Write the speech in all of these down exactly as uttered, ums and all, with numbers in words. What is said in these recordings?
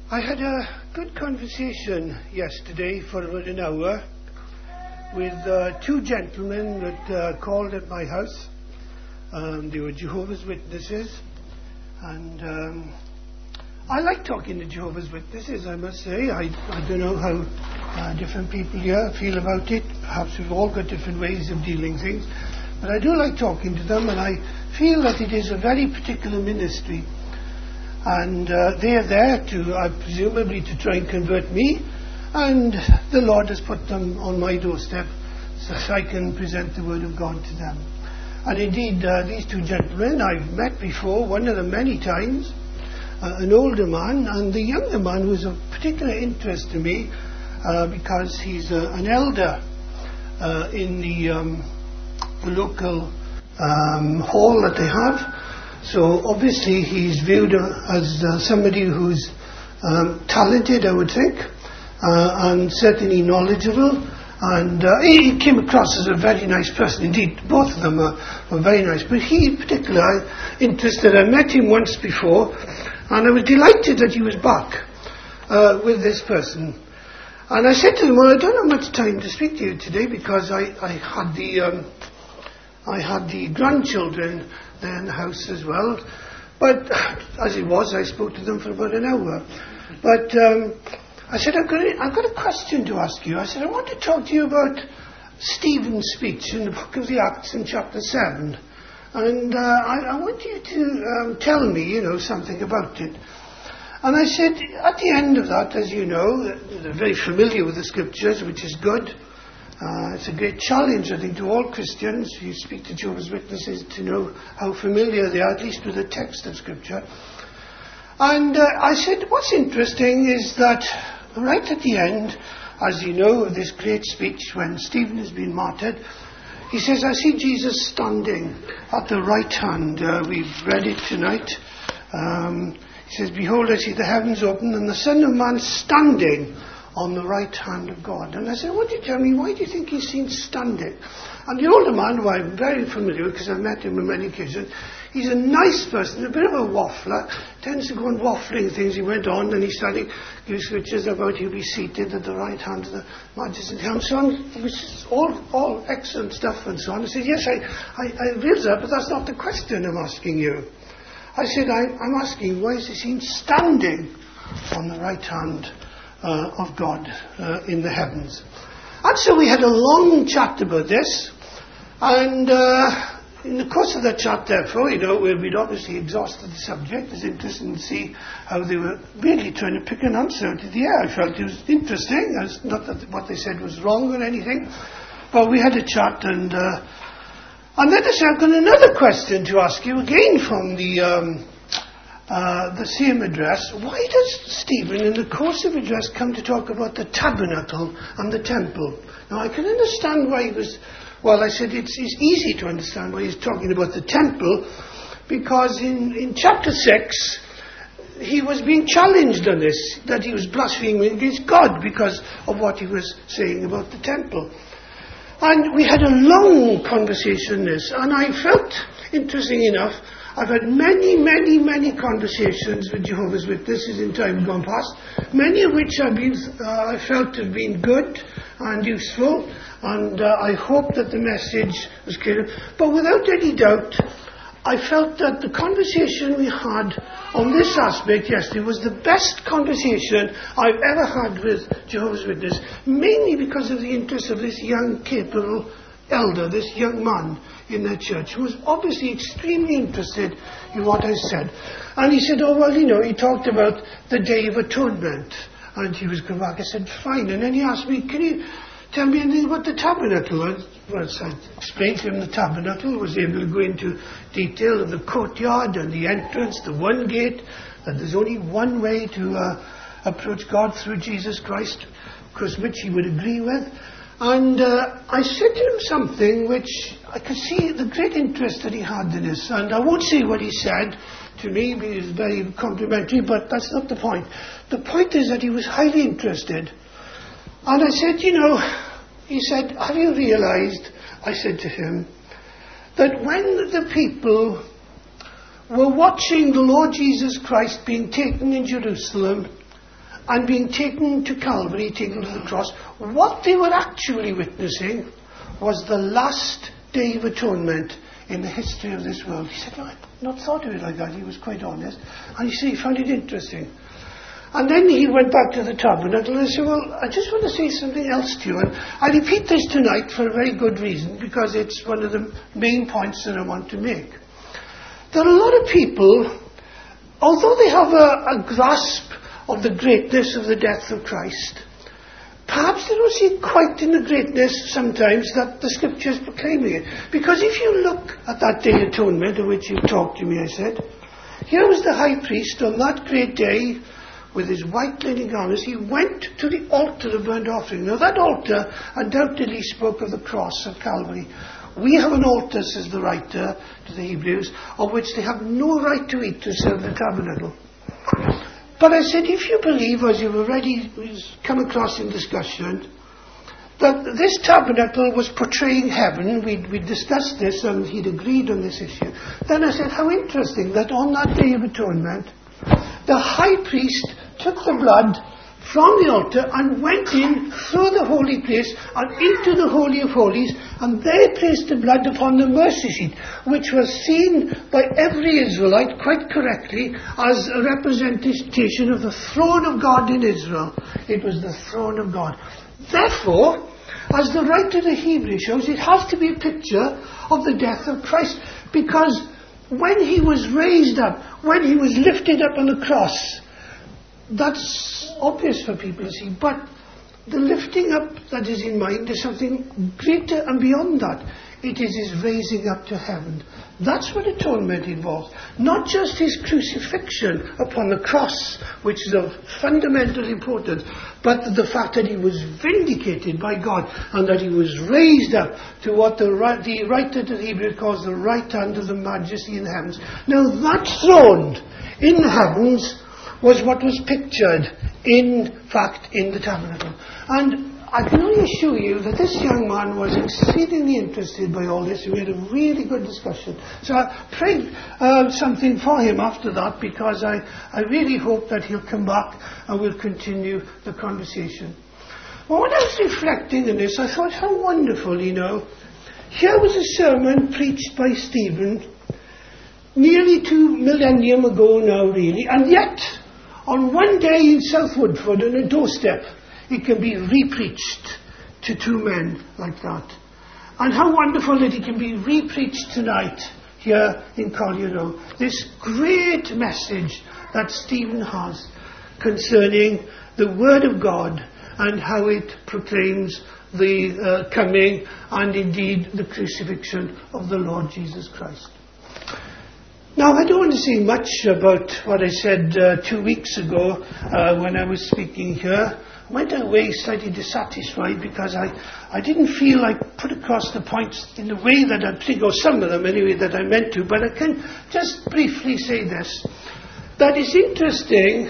I had a good conversation yesterday for about an hour with uh, two gentlemen that uh, called at my house. Um, they were Jehovah's Witnesses, and um, I like talking to Jehovah's Witnesses, I must say. I, I don't know how uh, different people here feel about it. Perhaps we've all got different ways of dealing things, but I do like talking to them, and I feel that it is a very particular ministry. And uh, they are there to, uh, presumably, to try and convert me. And the Lord has put them on my doorstep so that I can present the Word of God to them. And indeed, uh, these two gentlemen I've met before, one of them many times, uh, an older man, and the younger man was of particular interest to me uh, because he's uh, an elder uh, in the, um, the local um, hall that they have. So obviously he's viewed as uh, somebody who's um, talented, I would think, uh, and certainly knowledgeable. And uh, he came across as a very nice person. Indeed, both of them are, were very nice. But he in particular, I'm interested. I met him once before, and I was delighted that he was back uh, with this person. And I said to him, well, I don't have much time to speak to you today because I, I had the... Um, I had the grandchildren there in the house as well, but as it was, I spoke to them for about an hour. But um, I said, I've got, a, I've got a question to ask you. I said, I want to talk to you about Stephen's speech in the book of the Acts in chapter seven. And uh, I, I want you to um, tell me, you know, something about it. And I said, at the end of that, as you know, they're very familiar with the scriptures, which is good. Uh, it's a great challenge, I think, to all Christians who speak to Jehovah's Witnesses to know how familiar they are, at least with the text of Scripture. And uh, I said, what's interesting is that right at the end, as you know, of this great speech when Stephen has been martyred, he says, I see Jesus standing at the right hand. Uh, we've read it tonight. Um, he says, behold, I see the heavens open and the Son of Man standing on the right hand of God. And I said, won't you tell me, why do you think he's seen standing? And the older man, who I'm very familiar with, because I've met him on many occasions, he's a nice person, a bit of a waffler, tends to go on waffling things. He went on and he started giving scriptures about he'll be seated at the right hand of the majesty and so on, which is all, all excellent stuff and so on. I said, yes, I, I, I realize that, but that's not the question I'm asking you. I said, I, I'm asking, why is he seen standing on the right hand Uh, of God uh, in the heavens? And so we had a long chat about this, and uh, in the course of that chat, therefore, you know, we'd obviously exhausted the subject. It was interesting to see how they were really trying to pick an answer out of the air. I felt it was interesting. It's not that what they said was wrong or anything, but we had a chat, and uh, and then I said, I've got another question to ask you again from the um, Uh, the same address. Why does Stephen in the course of address come to talk about the tabernacle and the temple? Now I can understand why he was, well I said it's, it's easy to understand why he's talking about the temple, because in, in chapter six he was being challenged on this, that he was blaspheming against God because of what he was saying about the temple. And we had a long conversation on this, and I felt, interesting enough, I've had many, many, many conversations with Jehovah's Witnesses in time gone past, many of which have been, uh, I felt have been good and useful, and uh, I hope that the message was clear. But without any doubt, I felt that the conversation we had on this aspect yesterday was the best conversation I've ever had with Jehovah's Witnesses, mainly because of the interest of this young, capable elder, this young man in their church, who was obviously extremely interested in what I said. And he said, oh, well, you know, he talked about the Day of Atonement, and he was going back. I said, fine. And then he asked me, can you tell me anything about the tabernacle? Once I explained to him the tabernacle, was able to go into detail of the courtyard and the entrance, the one gate, that there's only one way to uh, approach God through Jesus Christ, of course, which he would agree with. And uh, I said to him something which I could see the great interest that he had in this. And I won't say what he said to me, because he was very complimentary, but that's not the point. The point is that he was highly interested. And I said, you know, he said, have you realized, I said to him, that when the people were watching the Lord Jesus Christ being taken in Jerusalem, and being taken to Calvary, taken to the cross, what they were actually witnessing was the last Day of Atonement in the history of this world. He said, no, I'd not thought of it like that. He was quite honest. And he said he found it interesting. And then he went back to the tabernacle and said, well, I just want to say something else to you. And I repeat this tonight for a very good reason, because it's one of the main points that I want to make. There are a lot of people, although they have a, a grasp of the greatness of the death of Christ, perhaps they don't see quite in the greatness sometimes that the Scripture is proclaiming it. Because if you look at that Day of Atonement, of which you talked to me, I said, here was the high priest on that great day with his white linen garments. He went to the altar of burnt offering. Now that altar undoubtedly spoke of the cross of Calvary. We have an altar, says the writer to the Hebrews, of which they have no right to eat to serve the tabernacle. But I said, if you believe, as you've already come across in discussion, that this tabernacle was portraying heaven, we we discussed this and he'd agreed on this issue, then I said, how interesting that on that Day of Atonement, the high priest took the blood from the altar and went in through the holy place and into the Holy of Holies, and there placed the blood upon the mercy seat, which was seen by every Israelite quite correctly as a representation of the throne of God in Israel. It was the throne of God. Therefore, as the writer of the Hebrews shows, it has to be a picture of the death of Christ, because when he was raised up, when he was lifted up on the cross, that's obvious for people to see, but the lifting up that is in mind is something greater and beyond that. It is his raising up to heaven. That's what atonement involves. Not just his crucifixion upon the cross, which is of fundamental importance, but the fact that he was vindicated by God and that he was raised up to what the, the writer to the Hebrews calls the right hand of the majesty in the heavens. Now that throne in the heavens was what was pictured, in fact, in the tabernacle. And I can only assure you that this young man was exceedingly interested by all this. We had a really good discussion. So I prayed uh, something for him after that, because I, I really hope that he'll come back and we'll continue the conversation. Well, when I was reflecting on this, I thought, how wonderful, you know. Here was a sermon preached by Stephen nearly two millennium ago now, really, and yet on one day in South Woodford, on a doorstep, it can be re-preached to two men like that. And how wonderful that it can be re-preached tonight here in Collier Road. This great message that Stephen has concerning the Word of God and how it proclaims the uh, coming and indeed the crucifixion of the Lord Jesus Christ. Now, I don't want to say much about what I said uh, two weeks ago uh, when I was speaking here. I went away slightly dissatisfied because I, I didn't feel I put across the points in the way that I think, or some of them anyway, that I meant to. But I can just briefly say this, that it's interesting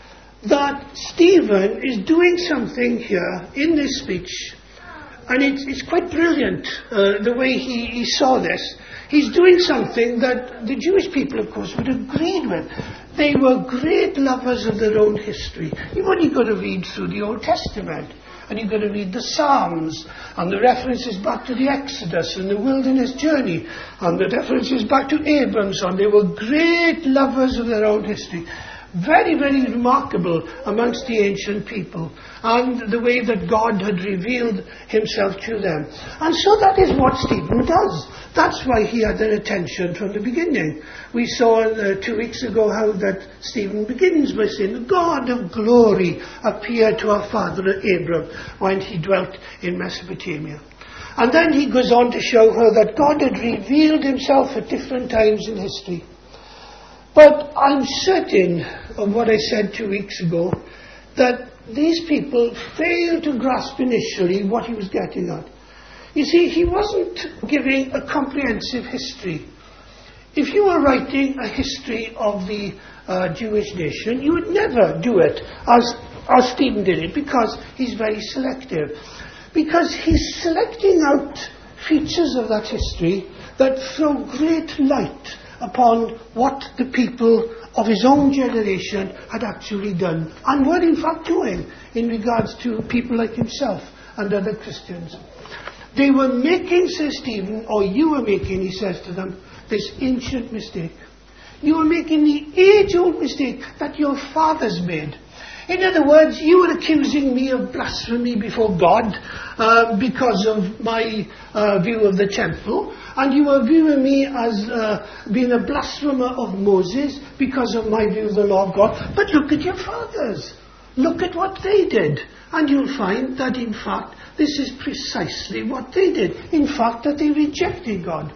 that Stephen is doing something here in this speech, and it's, it's quite brilliant uh, the way he, he saw this. He's doing something that the Jewish people, of course, would have agreed with. They were great lovers of their own history. You've only got to read through the Old Testament, and you've got to read the Psalms, and the references back to the Exodus and the wilderness journey, and the references back to Abram's son. They were great lovers of their own history. Very, very remarkable amongst the ancient people, and the way that God had revealed himself to them. And so that is what Stephen does. That's why he had their attention from the beginning. We saw uh, two weeks ago how that Stephen begins by saying, the God of glory appeared to our father Abram when he dwelt in Mesopotamia. And then he goes on to show her that God had revealed himself at different times in history. But I'm certain of what I said two weeks ago, that these people failed to grasp initially what he was getting at. You see, he wasn't giving a comprehensive history. If you were writing a history of the uh, Jewish nation, you would never do it as, as Stephen did it, because he's very selective. Because he's selecting out features of that history that throw great light upon what the people of his own generation had actually done and were in fact doing in regards to people like himself and other Christians. They were making, says Stephen, or you were making, he says to them, this ancient mistake. You were making the age-old mistake that your fathers made. In other words, you were accusing me of blasphemy before God uh, because of my uh, view of the temple, and you were viewing me as uh, being a blasphemer of Moses because of my view of the law of God. But look at your fathers. Look at what they did. And you'll find that, in fact, this is precisely what they did. In fact, that they rejected God.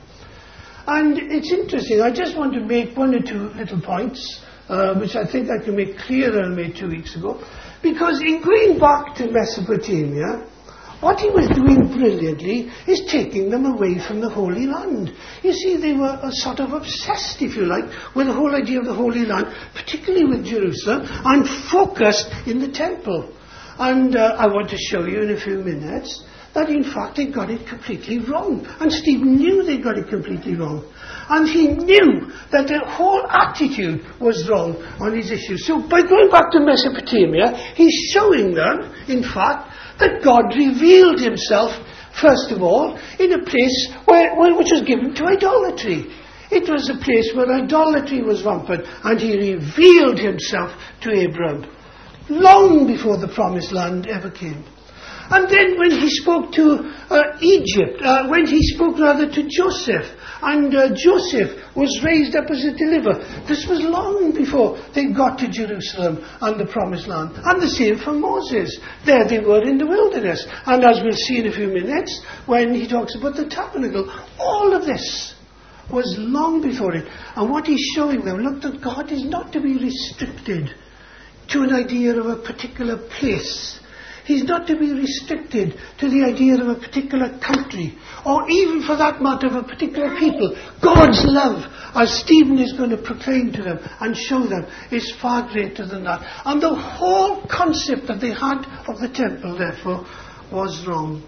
And it's interesting. I just want to make one or two little points, uh, which I think I can make clearer than I made two weeks ago. Because in going back to Mesopotamia, what he was doing brilliantly is taking them away from the Holy Land. You see, they were uh, sort of obsessed, if you like, with the whole idea of the Holy Land, particularly with Jerusalem, and focused in the temple. And uh, I want to show you in a few minutes that in fact they got it completely wrong. And Stephen knew they got it completely wrong. And he knew that the whole attitude was wrong on these issues. So by going back to Mesopotamia, he's showing them, in fact, that God revealed himself, first of all, in a place where, where, which was given to idolatry. It was a place where idolatry was rampant, and he revealed himself to Abraham long before the promised land ever came. And then when he spoke to uh, Egypt, uh, when he spoke rather to Joseph, and uh, Joseph was raised up as a deliverer, this was long before they got to Jerusalem and the promised land. And the same for Moses. There they were in the wilderness. And as we'll see in a few minutes, when he talks about the tabernacle, all of this was long before it. And what he's showing them, look, that God is not to be restricted to an idea of a particular place. He's not to be restricted to the idea of a particular country, or even for that matter of a particular people. God's love, as Stephen is going to proclaim to them and show them, is far greater than that. And the whole concept that they had of the temple, therefore, was wrong.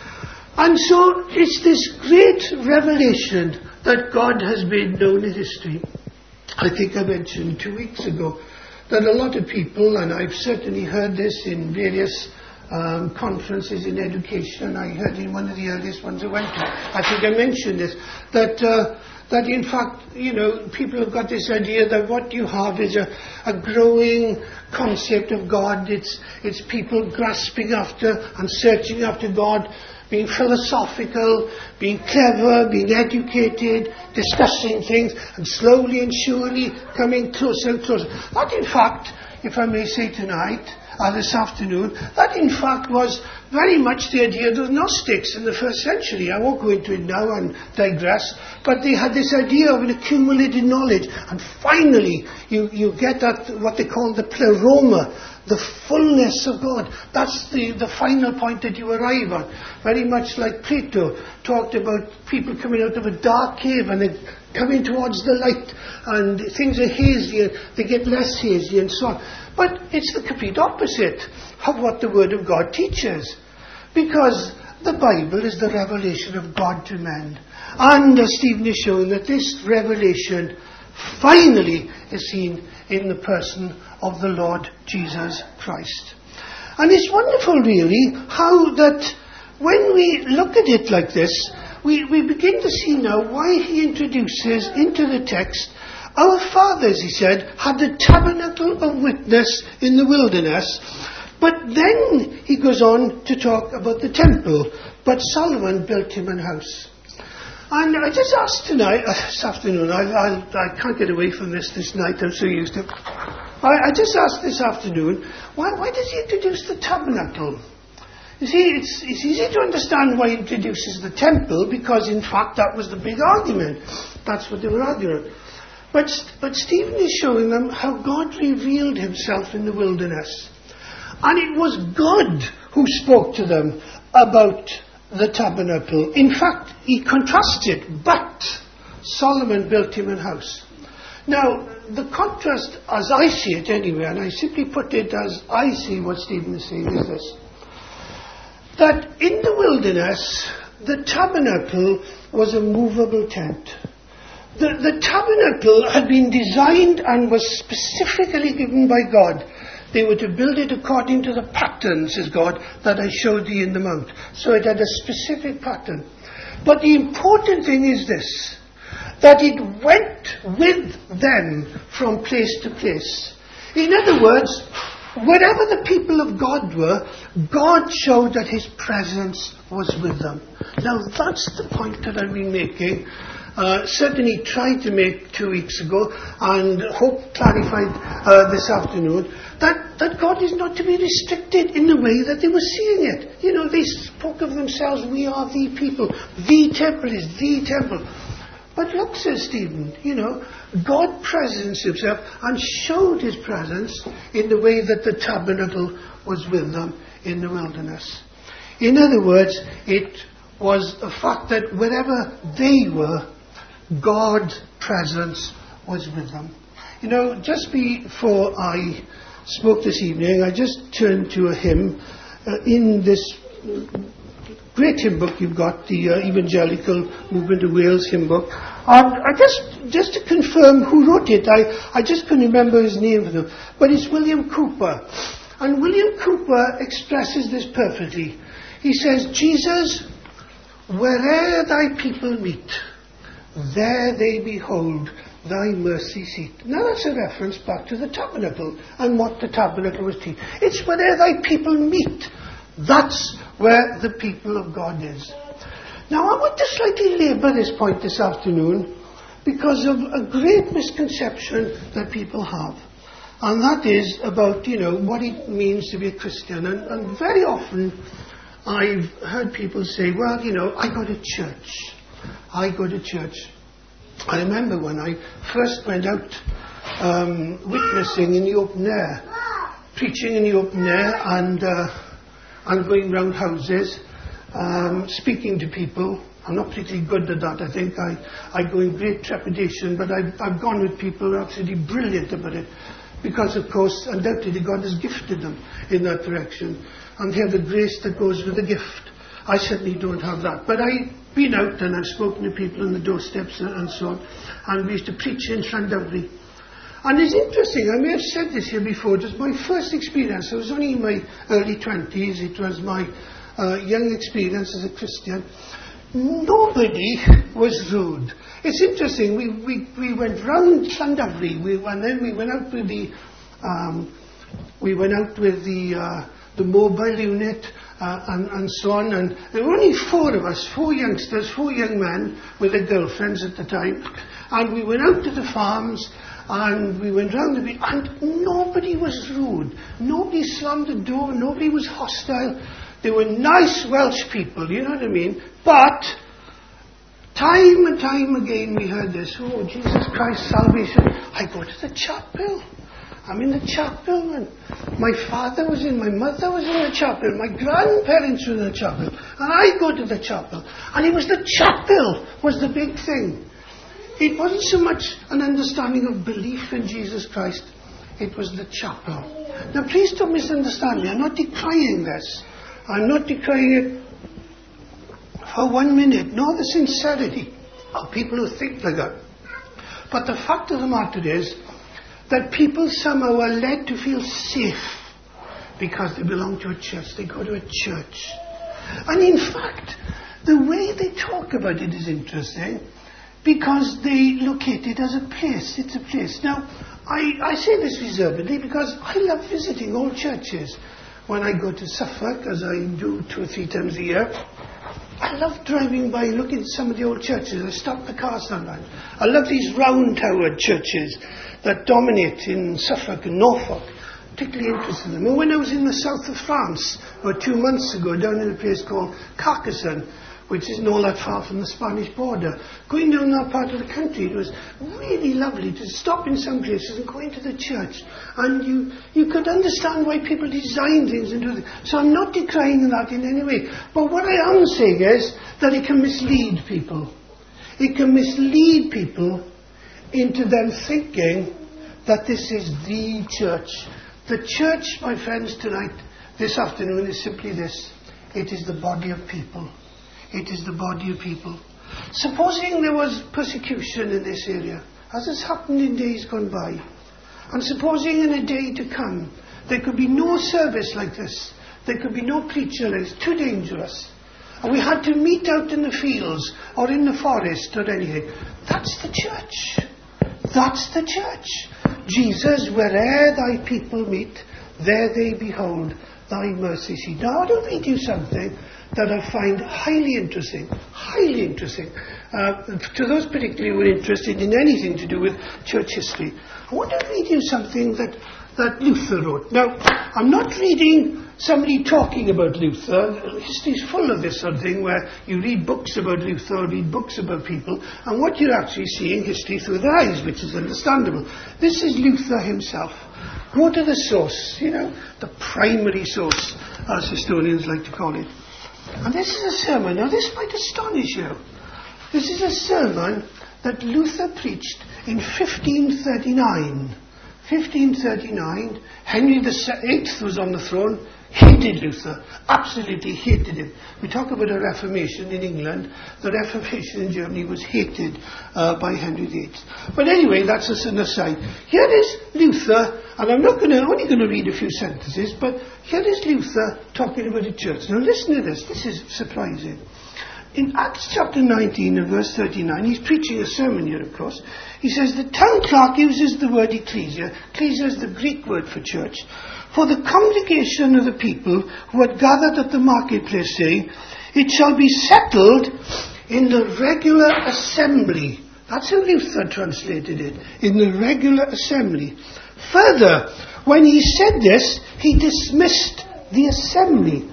And so it's this great revelation that God has made known in history. I think I mentioned two weeks ago that a lot of people, and I've certainly heard this in various um, conferences in education, I heard in one of the earliest ones I went to, I think I mentioned this, that uh, that in fact, you know, people have got this idea that what you have is a, a growing concept of God. It's, it's people grasping after and searching after God, being philosophical, being clever, being educated, discussing things, and slowly and surely coming closer and closer. That in fact, if I may say tonight, or this afternoon, that in fact was very much the idea of the Gnostics in the first century. I won't go into it now and digress, but they had this idea of an accumulated knowledge, and finally you, you get that, what they call the pleroma, the fullness of God. That's the, the final point that you arrive at. Very much like Plato talked about people coming out of a dark cave and they coming towards the light, and things are hazy and they get less hazy and so on. But it's the complete opposite of what the Word of God teaches. Because the Bible is the revelation of God to men. And as Stephen is showing, that this revelation finally is seen in the person of the Lord Jesus Christ. And it's wonderful really how that when we look at it like this, we, we begin to see now why he introduces into the text, our fathers, he said, had the tabernacle of witness in the wilderness, but then he goes on to talk about the temple, but Solomon built him an house. And I just asked tonight, uh, this afternoon, I, I, I can't get away from this this night, I'm so used to it. I, I just asked this afternoon, why, why does he introduce the tabernacle? You see, it's, it's easy to understand why he introduces the temple, because in fact that was the big argument. That's what they were arguing. But, but Stephen is showing them how God revealed himself in the wilderness. And it was God who spoke to them about the tabernacle. In fact, he contrasts it, but Solomon built him a house. Now, the contrast, as I see it anyway, and I simply put it as I see what Stephen is saying, is this. That in the wilderness, the tabernacle was a movable tent. The, the tabernacle had been designed and was specifically given by God. They were to build it according to the pattern, says God, that I showed thee in the mount. So it had a specific pattern. But the important thing is this, that it went with them from place to place. In other words, wherever the people of God were, God showed that His presence was with them. Now that's the point that I've been making. Uh, certainly tried to make two weeks ago, and hope clarified uh, this afternoon, that, that God is not to be restricted in the way that they were seeing it. You know, they spoke of themselves, we are the people, the temple is the temple. But look, says Stephen, you know, God presenced Himself and showed His presence in the way that the tabernacle was with them in the wilderness. In other words, it was a fact that wherever they were, God's presence was with them. You know, just before I spoke this evening, I just turned to a hymn uh, in this great hymn book you've got, the uh, Evangelical Movement of Wales hymn book. And I just, just to confirm who wrote it, I, I just couldn't remember his name for them, but it's William Cooper. And William Cooper expresses this perfectly. He says, Jesus, where'er thy people meet, there they behold thy mercy seat. Now that's a reference back to the tabernacle and what the tabernacle was teaching. It's where thy people meet. That's where the people of God is. Now I want to slightly labour this point this afternoon because of a great misconception that people have. And that is about, you know, what it means to be a Christian. And, and very often I've heard people say, well, you know, I go to church. I go to church. I remember when I first went out um, witnessing in the open air, preaching in the open air and, uh, and going round houses, um, speaking to people. I'm not particularly good at that, I think. I, I go in great trepidation, but I've, I've gone with people who are absolutely brilliant about it. Because, of course, undoubtedly God has gifted them in that direction. And they have the grace that goes with the gift. I certainly don't have that. But I've been out and I've spoken to people on the doorsteps and, and so on. And we used to preach in Llandowri. And it's interesting, I may have said this here before, it was my first experience. I was only in my early twenties. It was my uh, young experience as a Christian. Nobody was rude. It's interesting, we, we, we went round Llandowri, we, and then we went out with the, um, we went out with the, uh, the mobile unit, Uh, and, and so on, and there were only four of us, four youngsters, four young men with their girlfriends at the time, and we went out to the farms, and we went round the beach, and nobody was rude, nobody slammed the door, nobody was hostile. They were nice Welsh people, you know what I mean, but time and time again we heard this, oh, Jesus Christ, salvation, I go to the chapel. I'm in the chapel, and my father was in, my mother was in the chapel, my grandparents were in the chapel, and I go to the chapel. And it was the chapel was the big thing. It wasn't so much an understanding of belief in Jesus Christ, it was the chapel. Now please don't misunderstand me, I'm not decrying this. I'm not decrying it for one minute, nor the sincerity of people who think like that. But the fact of the matter is, that people somehow are led to feel safe because they belong to a church, they go to a church. And in fact, the way they talk about it is interesting because they locate it as a place, it's a place. Now, I, I say this reservedly because I love visiting old churches. When I go to Suffolk, as I do two or three times a year, I love driving by, looking at some of the old churches. I stop the car sometimes. I love these round-towered churches that dominate in Suffolk and Norfolk. Particularly interested in them. And when I was in the south of France, about two months ago, down in a place called Carcassonne, which isn't all that far from the Spanish border, going down that part of the country, it was really lovely to stop in some places and go into the church. And you, you could understand why people design things and do things. So I'm not decrying that in any way. But what I am saying is that it can mislead people. It can mislead people into them thinking that this is the church. The church, my friends, tonight, this afternoon, is simply this. It is the body of people. It is the body of people. Supposing there was persecution in this area, as has happened in days gone by, and supposing in a day to come there could be no service like this, there could be no preacher, it's too dangerous, and we had to meet out in the fields or in the forest or anything, that's the church. That's the church. Jesus, where'er thy people meet, there they behold thy mercy seat. Now I want to read you something that I find highly interesting, highly interesting, uh, to those particularly who are interested in anything to do with church history. I want to read you something that, that Luther wrote. Now, I'm not reading somebody talking about Luther. History is full of this sort of thing where you read books about Luther or read books about people, and what you're actually seeing history through their eyes, which is understandable. This is Luther himself. Go to the source, you know, the primary source, as historians like to call it. And this is a sermon. Now this might astonish you. This is a sermon that Luther preached in fifteen thirty-nine. fifteen thirty-nine, Henry the Eighth was on the throne, hated Luther, absolutely hated him. We talk about a Reformation in England. The Reformation in Germany was hated uh, by Henry the Eighth. But anyway, that's just an aside. Here is Luther, and I'm not going to, only going to read a few sentences, but here is Luther talking about the church. Now listen to this, this is surprising. In Acts chapter nineteen and verse thirty-nine, he's preaching a sermon here, of course. He says, the town clerk uses the word ecclesia. Ecclesia is the Greek word for church. For the congregation of the people who had gathered at the marketplace, saying, it shall be settled in the regular assembly. That's how Luther translated it. In the regular assembly. Further, when he said this, he dismissed the assembly.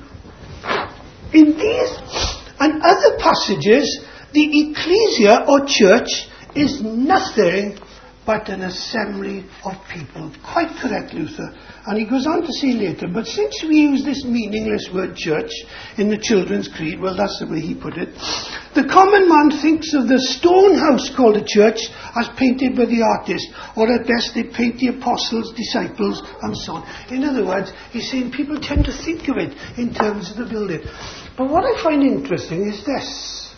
In these and other passages, the ecclesia or church is nothing but an assembly of people. Quite correct, Luther. And he goes on to say later, but since we use this meaningless word church in the Children's Creed, well, that's the way he put it, the common man thinks of the stone house called a church as painted by the artist, or at best they paint the apostles, disciples, and so on. In other words, he's saying people tend to think of it in terms of the building. But what I find interesting is this,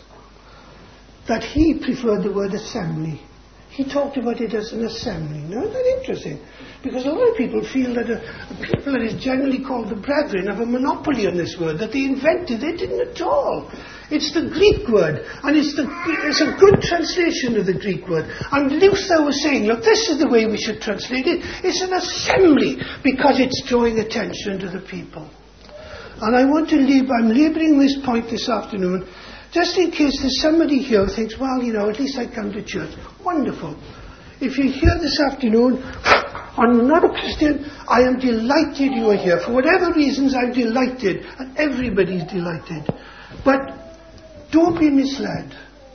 that he preferred the word assembly. He talked about it as an assembly. Now, isn't that interesting? Because a lot of people feel that a, a people that is generally called the brethren have a monopoly on this word, that they invented it. They didn't at all. It's the Greek word, and it's, the, it's a good translation of the Greek word. And Luther was saying, look, this is the way we should translate it. It's an assembly, because it's drawing attention to the people. And I want to leave, I'm labouring this point this afternoon, just in case there's somebody here who thinks, well, you know, at least I come to church. Wonderful. If you're here this afternoon, I'm not a Christian, I am delighted you are here. For whatever reasons, I'm delighted, and everybody's delighted. But don't be misled.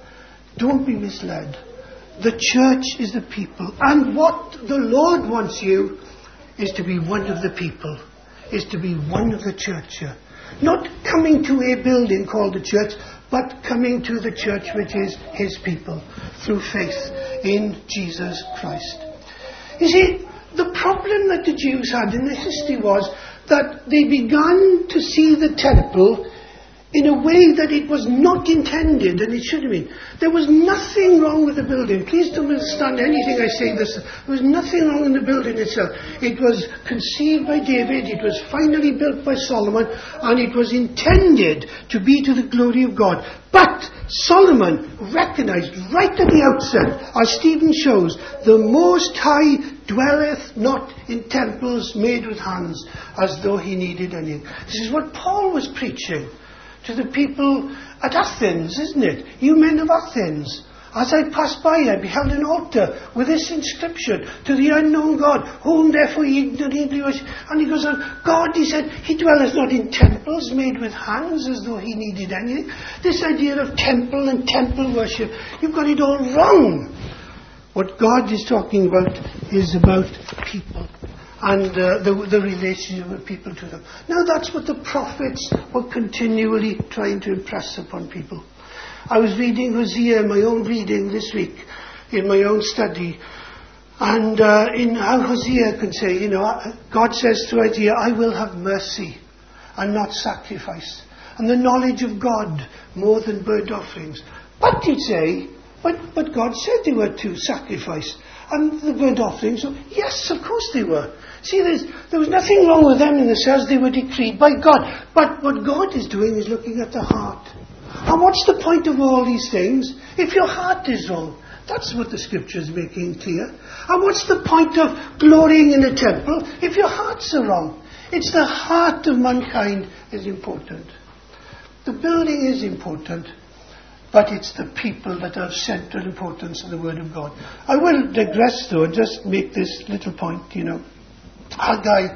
Don't be misled. The church is the people. And what the Lord wants you is to be one of the people, is to be one of the church here. Not coming to a building called the church, but coming to the church which is his people through faith in Jesus Christ. You see, the problem that the Jews had in the history was that they began to see the temple in a way that it was not intended, and it should have been. There was nothing wrong with the building. Please don't understand anything I say this. There was nothing wrong in the building itself. It was conceived by David, it was finally built by Solomon, and it was intended to be to the glory of God. But Solomon recognized right at the outset, as Stephen shows, the Most High dwelleth not in temples made with hands, as though he needed anything. This is what Paul was preaching to the people at Athens, isn't it? You men of Athens, as I passed by, I beheld an altar with this inscription, to the unknown God, whom therefore ye ignorantly worship. And he goes on, God, he said, he dwelleth not in temples made with hands, as though he needed anything. This idea of temple and temple worship, you've got it all wrong. What God is talking about is about people. And uh, the, the relationship of people to them. Now that's what the prophets were continually trying to impress upon people. I was reading Hosea, my own reading this week, in my own study. And uh, in how Hosea can say, you know, God says to Hosea, I will have mercy and not sacrifice. And the knowledge of God more than burnt offerings. But you'd say, but, but God said they were to sacrifice. And the burnt offerings, so yes, of course they were. See, there's, there was nothing wrong with them in themselves. They were decreed by God. But what God is doing is looking at the heart. And what's the point of all these things if your heart is wrong? That's what the scripture is making clear. And what's the point of glorying in a temple if your hearts are wrong? It's the heart of mankind is important. The building is important, but it's the people that are of central importance in the Word of God. I will digress though and just make this little point, you know. Haggai,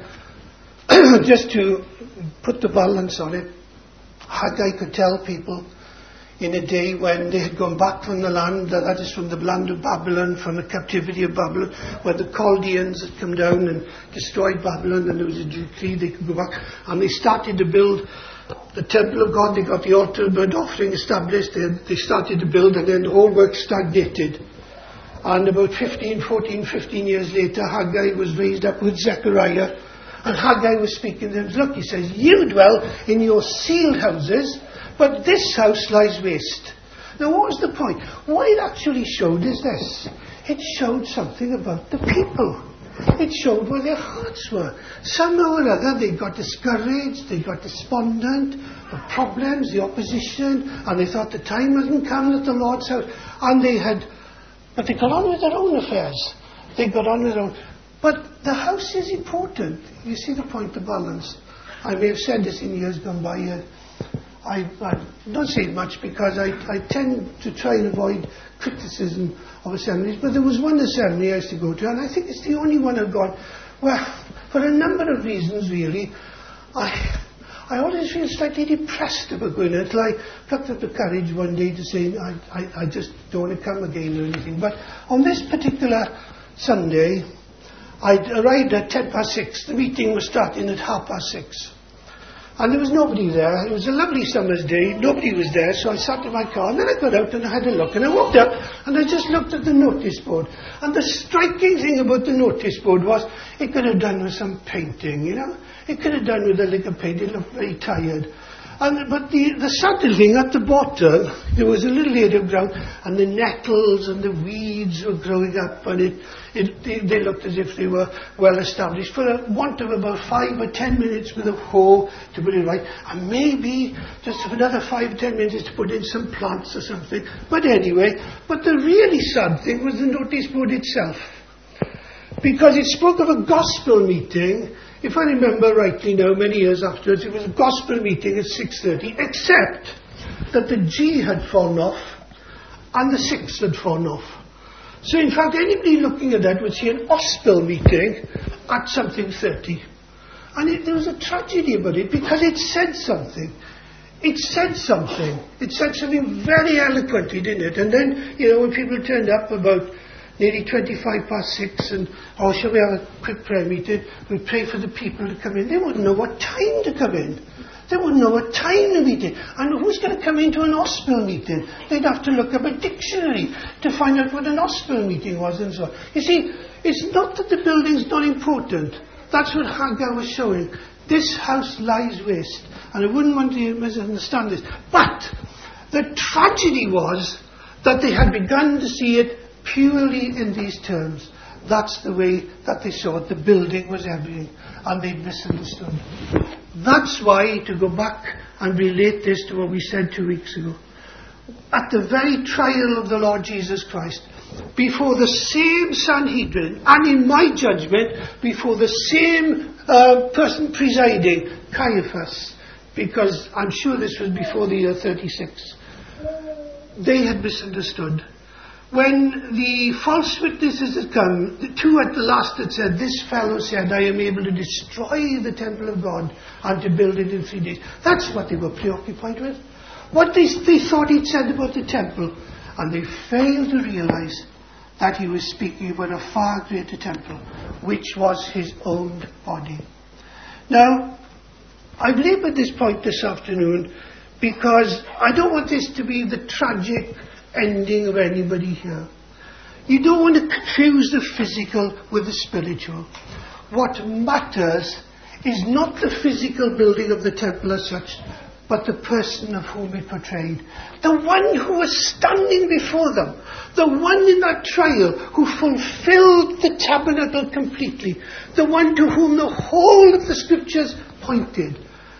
just to put the balance on it, Haggai could tell people in a day when they had gone back from the land, that is from the land of Babylon, from the captivity of Babylon, where the Chaldeans had come down and destroyed Babylon, and there was a decree they could go back, and they started to build the temple of God. They got the altar burnt offering established, they, they started to build, and then the whole work stagnated. And about fifteen, fourteen, fifteen years later, Haggai was raised up with Zechariah, and Haggai was speaking to him. Look, he says, you dwell in your sealed houses, but this house lies waste. Now what was the point? What it actually showed is this. It showed something about the people. It showed where their hearts were. Somehow or other they got discouraged, they got despondent, the problems, the opposition, and they thought the time hadn't come that the Lord's house, and they had, but they got on with their own affairs. They got on with their own. But the house is important. You see the point of balance. I may have said this in years gone by. Uh, I, I'm not saying much because I, I tend to try and avoid criticism of assemblies, but there was one assembly I used to go to, and I think it's the only one I've got where, for a number of reasons really, I I always feel slightly depressed about going there until I plucked up the courage one day to say I, I, I just don't want to come again or anything. But on this particular Sunday, I arrived at ten past six. The meeting was starting at half past six. And there was nobody there. It was a lovely summer's day. Nobody was there, so I sat in my car. And then I got out and I had a look. And I walked up and I just looked at the notice board. And the striking thing about the notice board was it could have done with some painting, you know. It could have done with a lick of paint. It looked very tired. And, but the, the subtle thing at the bottom, there was a little area of ground, and the nettles and the weeds were growing up, and it, it they, they looked as if they were well established. For a want of about five or ten minutes with a hoe to put it right, and maybe just another five or ten minutes to put in some plants or something. But anyway, but the really sad thing was the notice board itself, because it spoke of a gospel meeting. If I remember rightly now, many years afterwards, it was a gospel meeting at six thirty, except that the G had fallen off and the six had fallen off. So in fact, anybody looking at that would see an gospel meeting at something thirty. And it, there was a tragedy about it, because it said something. It said something. It said something very eloquently, didn't it? And then, you know, when people turned up about nearly twenty-five past six, and, oh, shall we have a quick prayer meeting? We pray for the people to come in. They wouldn't know what time to come in. They wouldn't know what time the meeting. And who's going to come into an hospital meeting? They'd have to look up a dictionary to find out what an hospital meeting was and so on. You see, it's not that the building's not important. That's what Haggai was showing. This house lies waste. And I wouldn't want you to misunderstand this. But the tragedy was that they had begun to see it purely in these terms. That's the way that they saw it. The building was everything, and they misunderstood. That's why, to go back and relate this to what we said two weeks ago, at the very trial of the Lord Jesus Christ, before the same Sanhedrin, and in my judgment, before the same uh, person presiding, Caiaphas, because I'm sure this was before the year thirty-six, they had misunderstood. When the false witnesses had come, the two at the last had said, this fellow said, I am able to destroy the temple of God and to build it in three days. That's what they were preoccupied with. What they, they thought he'd said about the temple. And they failed to realize that he was speaking about a far greater temple, which was his own body. Now, I've laboured this point this afternoon because I don't want this to be the tragic ending of anybody here. You don't want to confuse the physical with the spiritual. What matters is not the physical building of the temple as such, but the person of whom it portrayed. The one who was standing before them. The one in that trial who fulfilled the tabernacle completely. The one to whom the whole of the scriptures pointed.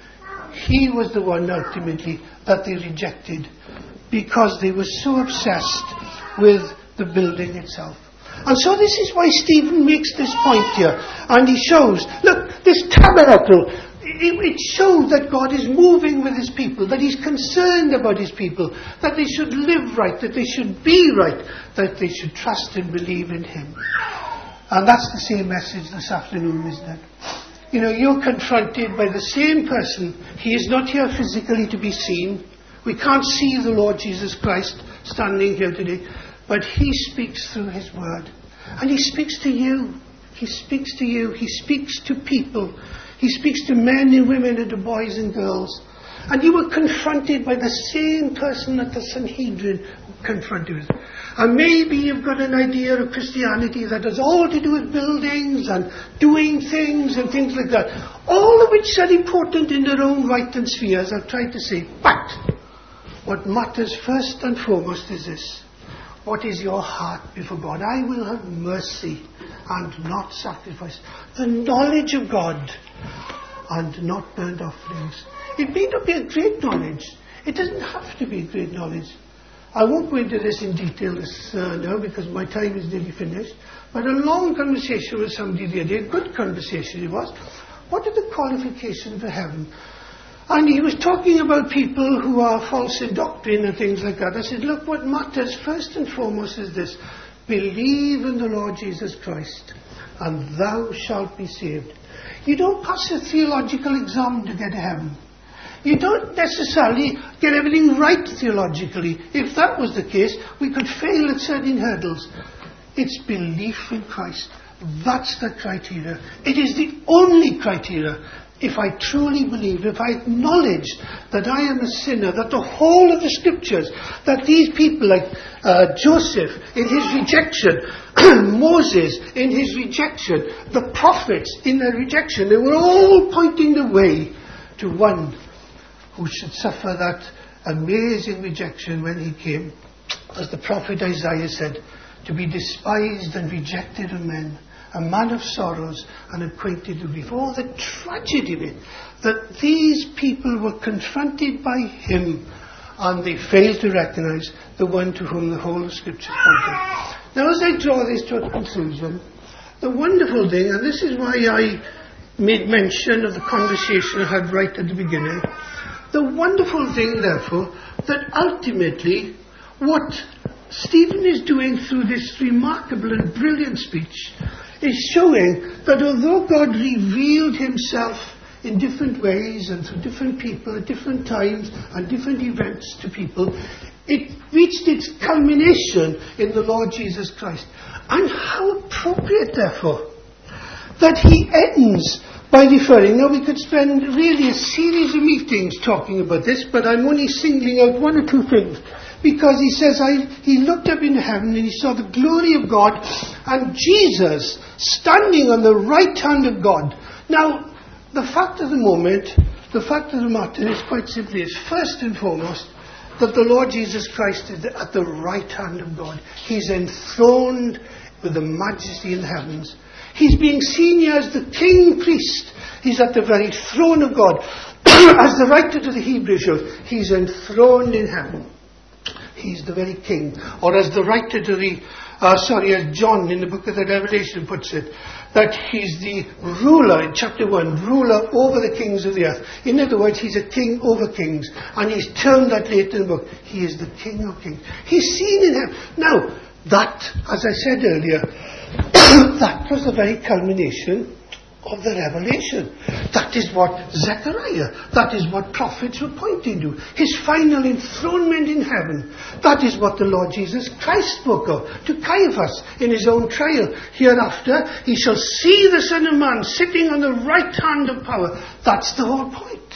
He was the one ultimately that they rejected because they were so obsessed with the building itself. And so this is why Stephen makes this point here. And he shows, look, this tabernacle, it, it shows that God is moving with his people, that he's concerned about his people, that they should live right, that they should be right, that they should trust and believe in him. And that's the same message this afternoon, isn't it? You know, you're confronted by the same person. He is not here physically to be seen. We can't see the Lord Jesus Christ standing here today. But he speaks through his word. And he speaks to you. He speaks to you. He speaks to people. He speaks to men and women and to boys and girls. And you were confronted by the same person that the Sanhedrin confronted with. And maybe you've got an idea of Christianity that has all to do with buildings and doing things and things like that. All of which are important in their own right and spheres, I've tried to say. But what matters first and foremost is this. What is your heart before God? I will have mercy and not sacrifice. The knowledge of God and not burnt offerings. It may not be a great knowledge. It doesn't have to be a great knowledge. I won't go into this in detail this, uh, now because my time is nearly finished. But a long conversation with somebody the other day, a good conversation it was. What are the qualifications for heaven? And he was talking about people who are false in doctrine and things like that. I said, look, what matters first and foremost is this. Believe in the Lord Jesus Christ, and thou shalt be saved. You don't pass a theological exam to get to heaven. You don't necessarily get everything right theologically. If that was the case, we could fail at certain hurdles. It's belief in Christ. That's the criteria. It is the only criteria. If I truly believe, if I acknowledge that I am a sinner, that the whole of the scriptures, that these people like uh, Joseph in his rejection, Moses in his rejection, the prophets in their rejection, they were all pointing the way to one who should suffer that amazing rejection when he came, as the prophet Isaiah said, to be despised and rejected of men, a man of sorrows and acquainted with grief. Oh, the tragedy of it, that these people were confronted by him and they failed to recognize the one to whom the whole of Scripture pointed. Now, as I draw this to a conclusion, the wonderful thing, and this is why I made mention of the conversation I had right at the beginning, the wonderful thing, therefore, that ultimately what Stephen is doing through this remarkable and brilliant speech is showing that although God revealed himself in different ways and through different people at different times and different events to people, it reached its culmination in the Lord Jesus Christ. And how appropriate, therefore, that he ends by referring. Now, we could spend really a series of meetings talking about this, but I'm only singling out one or two things. Because he says, I, he looked up into heaven and he saw the glory of God and Jesus standing on the right hand of God. Now, the fact of the moment, the fact of the matter is quite simply is, first and foremost, that the Lord Jesus Christ is at the right hand of God. He's enthroned with the majesty in the heavens. He's being seen here as the king priest. He's at the very throne of God. As the writer to the Hebrews shows, he's enthroned in heaven. He's the very king. Or as the writer to the, uh, sorry, as John in the book of the Revelation puts it, that he's the ruler, in chapter one, ruler over the kings of the earth. In other words, he's a king over kings. And he's termed that later in the book. He is the king of kings. He's seen in heaven. Now, that, as I said earlier, that was the very culmination of the revelation. That is what Zechariah, that is what prophets were pointing to. His final enthronement in heaven. That is what the Lord Jesus Christ spoke of to Caiaphas in his own trial. Hereafter, he shall see the Son of Man sitting on the right hand of power. That's the whole point.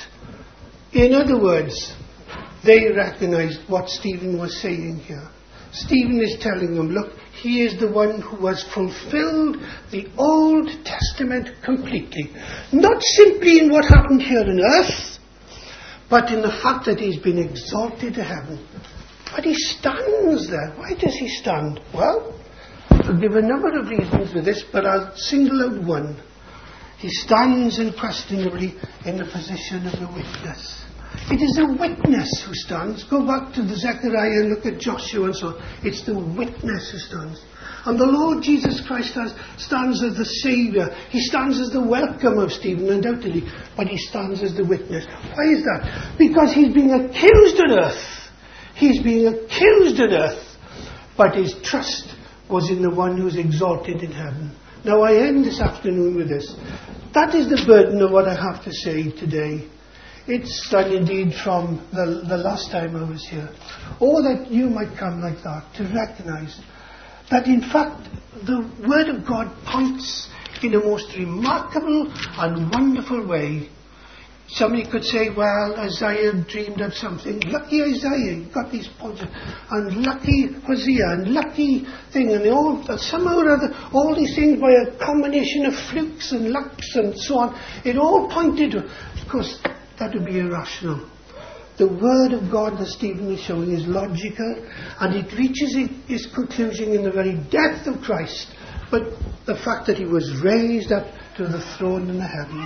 In other words, they recognized what Stephen was saying here. Stephen is telling them, look, he is the one who has fulfilled the Old Testament completely. Not simply in what happened here on earth, but in the fact that he's been exalted to heaven. But he stands there. Why does he stand? Well, I'll give a number of reasons for this, but I'll single out one. He stands unquestionably in the position of a witness. It is a witness who stands. Go back to the Zechariah and look at Joshua and so on. It's the witness who stands. And the Lord Jesus Christ has, stands as the Saviour. He stands as the welcome of Stephen, undoubtedly, but he stands as the witness. Why is that? Because he's being accused on earth. He's being accused on earth, but his trust was in the one who's exalted in heaven. Now I end this afternoon with this. That is the burden of what I have to say today. It's done indeed from the, the last time I was here. Oh, that you might come like that, to recognise that in fact the Word of God points in a most remarkable and wonderful way. Somebody could say, well, Isaiah dreamed of something. Lucky Isaiah, he got these points. And lucky Hosea, and lucky thing. And they all, somehow or other, all these things by a combination of flukes and lucks and so on. It all pointed to, of course, that would be irrational. The Word of God that Stephen is showing is logical, and it reaches its conclusion in the very death of Christ. But the fact that he was raised up to the throne in the heavens.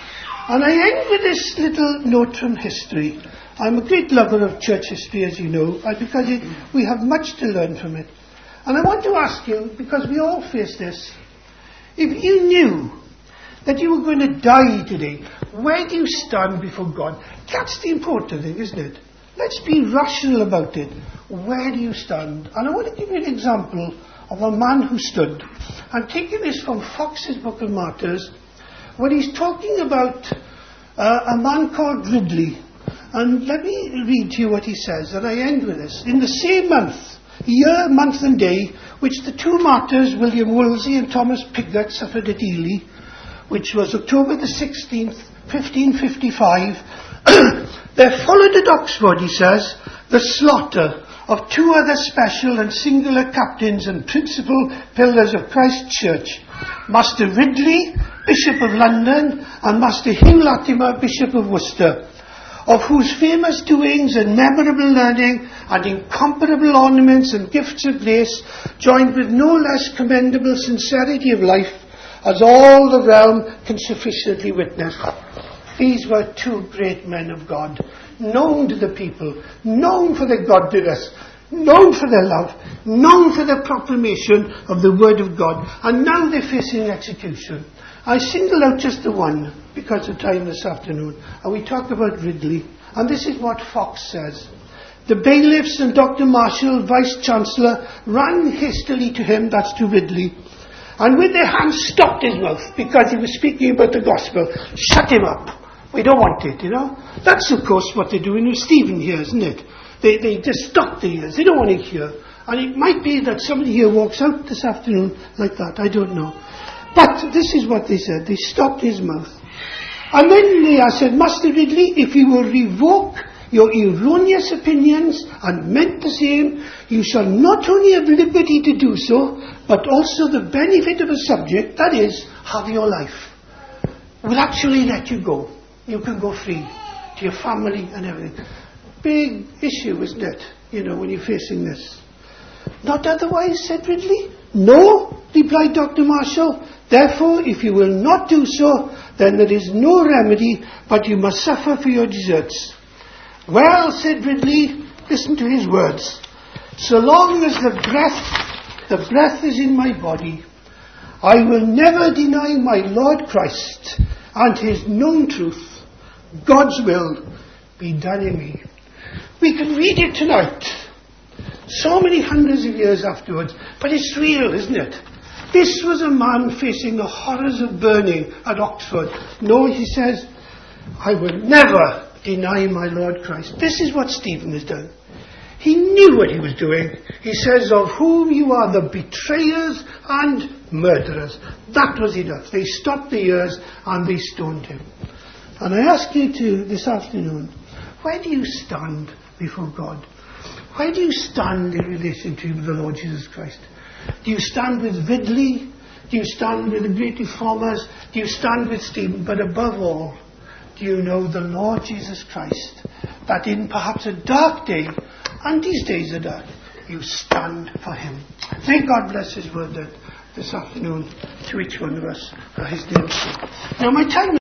And I end with this little note from history. I'm a great lover of church history, as you know, because it, we have much to learn from it. And I want to ask you, because we all face this, if you knew that you were going to die today, where do you stand before God? That's the important thing, isn't it? Let's be rational about it. Where do you stand? And I want to give you an example of a man who stood. I'm taking this from Fox's Book of Martyrs, when he's talking about uh, a man called Ridley. And let me read to you what he says, and I end with this. In the same month, year, month and day, which the two martyrs, William Wolsey and Thomas Piggott, suffered at Ely, which was October the sixteenth, fifteen fifty-five, there followed at Oxford, he says, the slaughter of two other special and singular captains and principal pillars of Christ Church, Master Ridley, Bishop of London, and Master Hugh Latimer, Bishop of Worcester, of whose famous doings and memorable learning and incomparable ornaments and gifts of grace, joined with no less commendable sincerity of life, as all the realm can sufficiently witness. These were two great men of God, known to the people, known for their godliness, known for their love, known for their proclamation of the Word of God, and now they're facing execution. I single out just the one because of time this afternoon, and we talk about Ridley, and this is what Fox says. The bailiffs and Doctor Marshall, Vice-Chancellor, ran hastily to him, that's to Ridley, and with their hands stopped his mouth because he was speaking about the gospel. Shut him up. We don't want it, you know. That's, of course, what they're doing with Stephen here, isn't it? They, they just stop the ears. They don't want to hear. And it might be that somebody here walks out this afternoon like that. I don't know. But this is what they said. They stopped his mouth. And then they said, Master Ridley, if you will revoke your erroneous opinions and meant the same, you shall not only have liberty to do so, but also the benefit of a subject, that is, have your life. Will actually let you go. You can go free to your family and everything. Big issue, isn't it? You know, when you're facing this. Not otherwise, said Ridley. No, replied Doctor Marshall. Therefore, if you will not do so, then there is no remedy, but you must suffer for your deserts. Well, said Ridley, listen to his words. So long as the breath, the breath is in my body, I will never deny my Lord Christ and his known truth. God's will be done in me. We can read it tonight, so many hundreds of years afterwards, but it's real, isn't it? This was a man facing the horrors of burning at Oxford. No, he says, I will never deny my Lord Christ. This is what Stephen has done. He knew what he was doing. He says, of whom you are the betrayers and murderers. That was enough. They stopped the ears and they stoned him. And I ask you to, this afternoon, where do you stand before God? Where do you stand in relation to the Lord Jesus Christ? Do you stand with Ridley? Do you stand with the great reformers? Do you stand with Stephen? But above all, do you know the Lord Jesus Christ, that in perhaps a dark day, and these days are dark, you stand for him. May God bless his word that this afternoon to each one of us for his name's sake. Now my time